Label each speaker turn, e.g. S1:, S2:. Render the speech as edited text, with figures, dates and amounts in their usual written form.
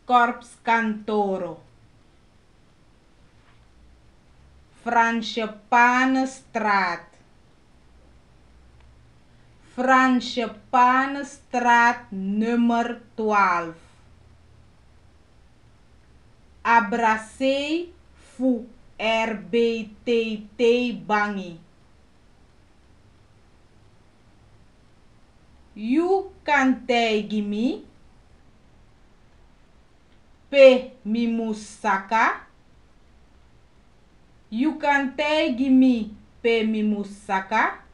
S1: Corps Cantoro. Franschepanenstraat. Franschepanenstraat nummer 12. Abracei fu RBTT bangi. You cantei me pe mimusaka. You cantei me pe mimusaka.